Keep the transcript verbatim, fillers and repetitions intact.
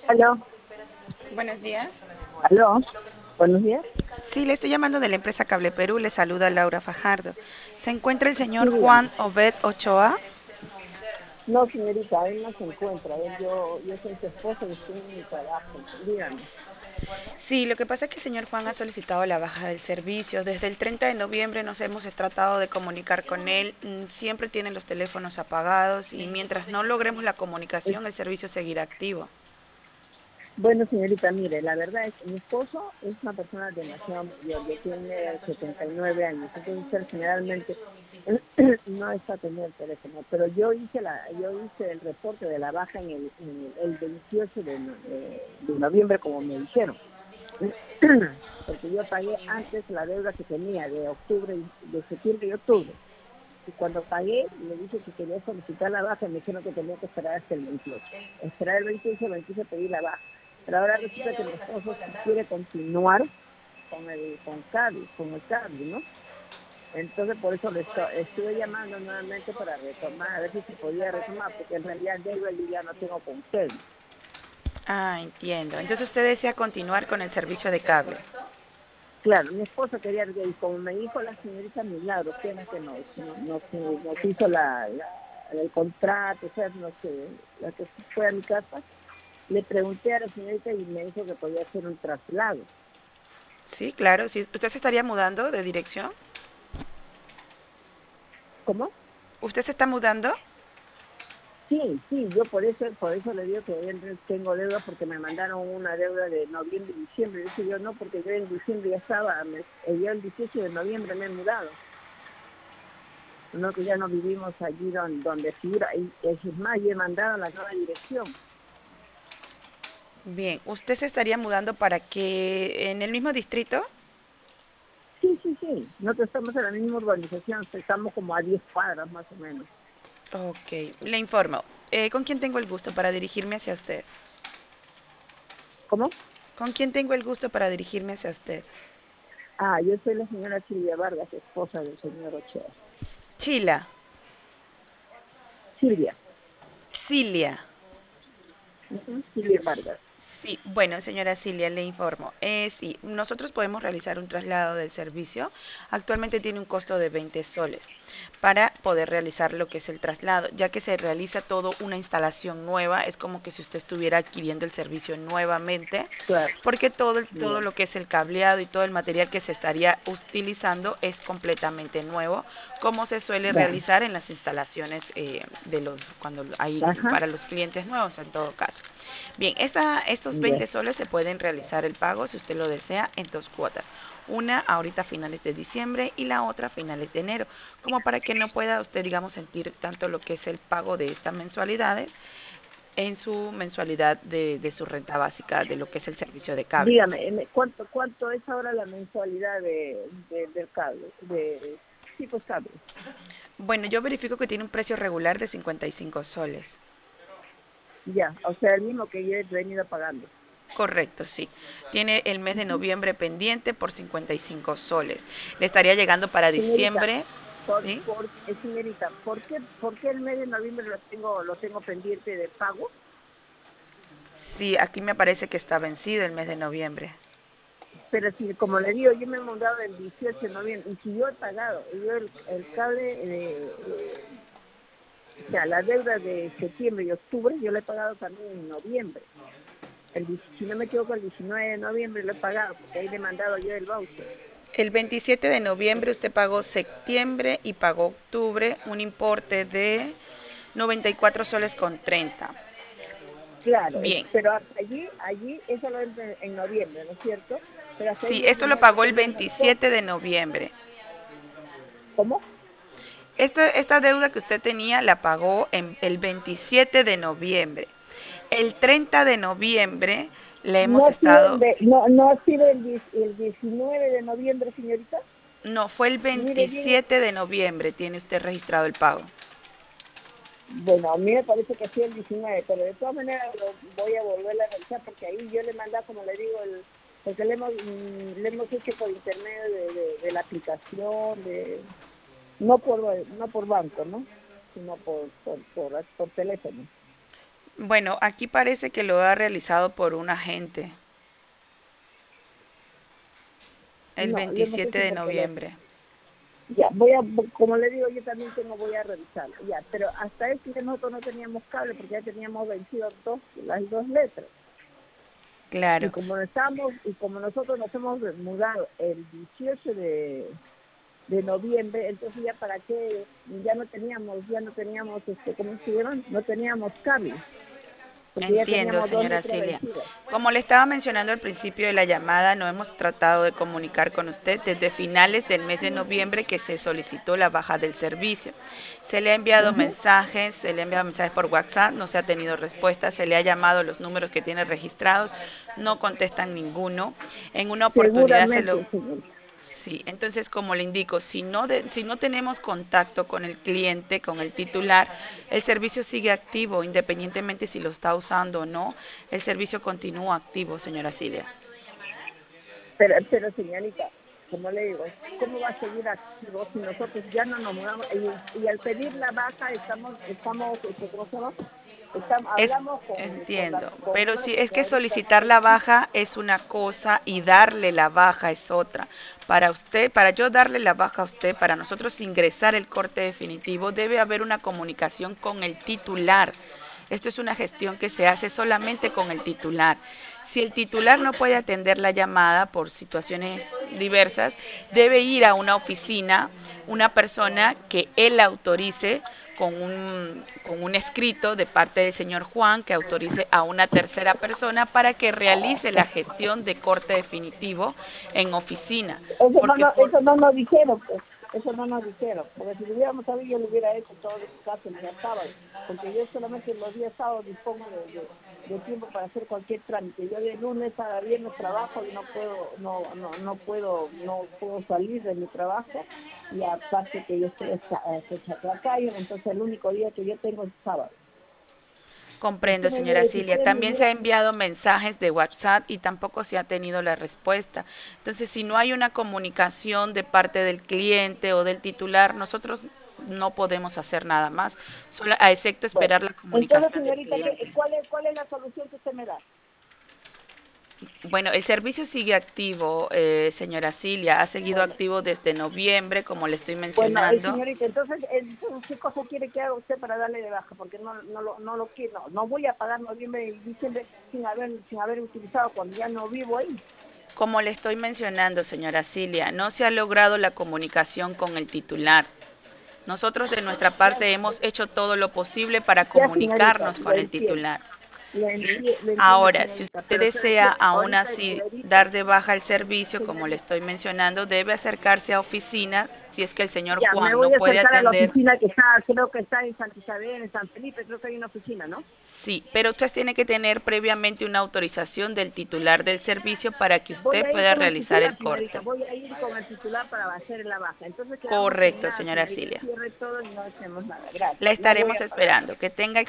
Aló, Buenos días. aló, buenos días. Sí, le estoy llamando de la empresa Cable Perú. Le saluda Laura Fajardo. ¿Se encuentra el Sí, señor dígame. Juan Obed Ochoa? No, señorita, él no se encuentra. Él, yo, yo soy su esposa y estoy en mi trabajo. Dígame. Sí, lo que pasa es que el señor Juan ha solicitado la baja del servicio. Desde el treinta de noviembre nos hemos tratado de comunicar con él. Mm, Siempre tienen los teléfonos apagados y mientras no logremos la Es- comunicación, el servicio seguirá activo. bueno, señorita, mire, la verdad es que mi esposo es una persona demasiado mayor, ya tiene setenta y nueve años, entonces él generalmente no está teniendo el teléfono, pero yo hice la, yo hice el reporte de la baja en el, en el, el veintiocho de, no- de de noviembre, como me dijeron. Porque yo pagué antes la deuda que tenía de octubre, y- de septiembre y octubre. Y cuando pagué, le dije que quería solicitar la baja y me dijeron que tenía que esperar hasta el veintiocho. Esperar el veintiocho, el veintiocho pedí la baja. Pero ahora resulta que mi esposo si quiere continuar con el con cable, con el cable, ¿no? Entonces por eso le esto- estuve llamando nuevamente para retomar, a ver si se podía retomar, porque en realidad deuda yo ya no tengo con ustedes. Ah, entiendo. Entonces usted desea continuar con el servicio de cable. Claro, mi esposo quería, y como me dijo la señorita Milagro, que era que nos, nos, nos, nos hizo la, la, el contrato, o sea, nos, eh, la que fue a mi casa, le pregunté a la señorita y me dijo que podía hacer un traslado. Sí, claro. Sí. ¿Usted se estaría mudando de dirección? ¿Cómo? ¿Usted se está mudando? Sí, sí, yo por eso, por eso le digo que en- tengo deuda porque me mandaron una deuda de noviembre y diciembre. Dice yo no, porque yo en diciembre ya estaba, me, eh, yo el dieciocho de noviembre me he mudado. No, que ya no vivimos allí donde, donde figura. Y es más, yo he mandado la nueva dirección. Bien, ¿usted se estaría mudando para que en el mismo distrito? Sí, sí, sí. Nosotros estamos en la misma urbanización, estamos como a diez cuadras más o menos. Ok, le informo. Eh, ¿con quién tengo el gusto para dirigirme hacia usted? ¿Cómo? ¿Con quién tengo el gusto para dirigirme hacia usted? Ah, yo soy la señora Silvia Vargas, esposa del señor Ochoa. Chila, Silvia. Cilia. Ujú, Silvia Vargas. Sí, bueno, señora Cilia, le informo. Eh, sí, nosotros podemos realizar un traslado del servicio. Actualmente tiene un costo de veinte soles para poder realizar lo que es el traslado, ya que se realiza todo una instalación nueva. Es como que si usted estuviera adquiriendo el servicio nuevamente, Claro. porque todo, el- todo Ya. lo que es el cableado y todo el material que se estaría utilizando es completamente nuevo, como se suele Ya. realizar en las instalaciones eh, de los, cuando hay Ajá. para los clientes nuevos en todo caso. Bien, esta, estos Ya. veinte soles se pueden realizar el pago si usted lo desea en dos cuotas. Una ahorita a finales de diciembre y la otra a finales de enero, como para que no pueda usted, digamos, sentir tanto lo que es el pago de estas mensualidades en su mensualidad de, de su renta básica, de lo que es el servicio de cable. Dígame, em, ¿cuánto cuánto es ahora la mensualidad de, de del cable? De, sí, pues cable. Bueno, yo verifico que tiene un precio regular de cincuenta y cinco soles. Ya, o sea, el mismo que yo he venido pagando. Correcto, sí. Tiene el mes de Ujú. noviembre pendiente por cincuenta y cinco soles. Le estaría llegando para Señorita, diciembre, por, ¿sí? por, eh, señorita, ¿por qué, ¿por qué el mes de noviembre lo tengo, lo tengo pendiente de pago? Sí, aquí me parece que está vencido el mes de noviembre. Pero si, como le digo, yo me he mudado el dieciocho de noviembre y si yo he pagado, yo el, el cable, de, de- o sea, la deuda de septiembre y octubre, yo la he pagado también en noviembre. El, dieci- si no me equivoco, el diecinueve de noviembre lo he pagado, porque ahí le he mandado yo el voucher. El veintisiete de noviembre usted pagó septiembre y pagó octubre un importe de noventa y cuatro soles con treinta. Claro, es- Bien, pero hasta allí, allí, eso lo entra en noviembre, ¿no es cierto? Pero hasta ahí sí, yo esto lo no le pagó el tenía una cuota. veintisiete de noviembre. ¿Cómo? Esta, esta deuda que usted tenía la pagó en el veintisiete de noviembre. El treinta de noviembre le ¿No hemos ha sido el, estado, de, no, no ha sido el, diez el diecinueve de noviembre, señorita? no, fue el Mire bien, veintisiete de noviembre, tiene usted registrado el pago. bueno, a mí me parece que sí el diecinueve, pero de todas maneras lo voy a volver a revisar porque ahí yo le mandé, como le digo, el, porque le hemos, mm, le hemos hecho por intermedio de, de, de la aplicación, de no por no por banco, ¿no? Sino por por, por, por teléfono. Bueno, aquí parece que lo ha realizado por un agente el No, lo hemos veintisiete hecho de por teléfono. noviembre. Ya, voy a, como le digo, yo también tengo, voy a revisarlo. Ya, pero hasta eso que nosotros no teníamos cable porque ya teníamos vencido dos, las dos letras. Y Claro, como estamos, y como nosotros nos hemos mudado el dieciocho de, de noviembre, entonces ya para qué, ya no teníamos, ya no teníamos, este, ¿cómo se llaman? No teníamos cable, porque ya entiendo, teníamos dos señora letras Cilia. vencidas. Como le estaba mencionando al principio de la llamada, no hemos tratado de comunicar con usted desde finales del mes de noviembre que se solicitó la baja del servicio. Se le ha enviado Ujú. mensajes, se le ha enviado mensajes por WhatsApp, no se ha tenido respuesta, se le ha llamado a los números que tiene registrados, no contestan ninguno. En una oportunidad se lo... Seguramente, señorita. Sí, entonces como le indico, si no, de- si no tenemos contacto con el cliente, con el titular, el servicio sigue activo, independientemente si lo está usando o no, el servicio continúa activo, señora Cilia. Pero, pero señorita, como le digo, ¿cómo va a seguir activo si nosotros ya no nos mudamos? Y, y al pedir la baja estamos, estamos, este, ¿cómo se llama? Estamos, Es, hablamos con, con la, entiendo, con pero una sí, es que señorita, no solicitar sé la quién. baja es una cosa y darle la baja es otra. Para usted, para yo darle la baja a usted, para nosotros ingresar el corte definitivo, debe haber una comunicación con el titular. Esto es una gestión que se hace solamente con el titular. Si el titular no puede atender la llamada por situaciones diversas, debe ir a una oficina, una persona que él autorice con un, con un escrito de parte del señor Juan que autorice a una tercera persona para que realice la gestión de corte definitivo en oficina. Eso no, Porque no, por, eso no nos dijeron, pues. Eso no nos dijeron. Porque si lo hubiéramos sabido, yo lo hubiera hecho todos los casos el día sábado. Porque yo solamente los días sábados dispongo de, de, de tiempo para hacer cualquier trámite. Yo de lunes a viernes trabajo y no puedo, no, no, no puedo, no puedo salir de mi trabajo. Y aparte que yo estoy fecha calle, entonces el único día que yo tengo es sábado. comprendo, Usted me señora hubiera, si Cilia. usted me También se hubiera, ha enviado mensajes de WhatsApp y tampoco se ha tenido la respuesta. Entonces, si no hay una comunicación de parte del cliente o del titular, nosotros no podemos hacer nada más, solo, a excepto bueno, esperar la entonces comunicación del señorita, ¿qué, cliente. cuál, es, ¿cuál es la solución que usted me da? Bueno, el servicio sigue activo, eh, señora Cilia. Ha seguido Bueno, activo desde noviembre, como le estoy bueno, eh, mencionando. señorita, entonces, entonces, ¿qué cosa quiere que haga usted para darle de baja? Porque no, no lo, no lo quiero, no, no voy a pagar noviembre y diciembre sin haber, sin haber utilizado cuando ya no vivo ahí. Como le estoy mencionando, señora Cilia, no se ha logrado la comunicación con el titular. Nosotros de nuestra Ya, parte hemos hecho todo lo posible para ya señorita, comunicarnos lo con el entiendo, titular. lo, ¿Sí? enti lo entiendo, Ahora, si señorita, usted pero ¿sabe qué? desea aún Ahorita el así crédito, dar de baja el servicio, como le señorita, estoy mencionando, debe acercarse a oficina si es que el señor ya, me Juan no voy a puede acercar a la atender. oficina que está, creo que está en Santa Isabel, en San Felipe, creo que hay una oficina, ¿no? Sí, pero usted tiene que tener previamente una autorización del titular del servicio para que Voy usted a ir pueda con el realizar titular, el señorita, corte. voy a ir con el titular para hacer la baja. Entonces quedamos en Correcto, nada, señora señorita, Cilia. cierre todo y no hacemos nada. La Gracias, no voy estaremos a pagar más. esperando. Que tenga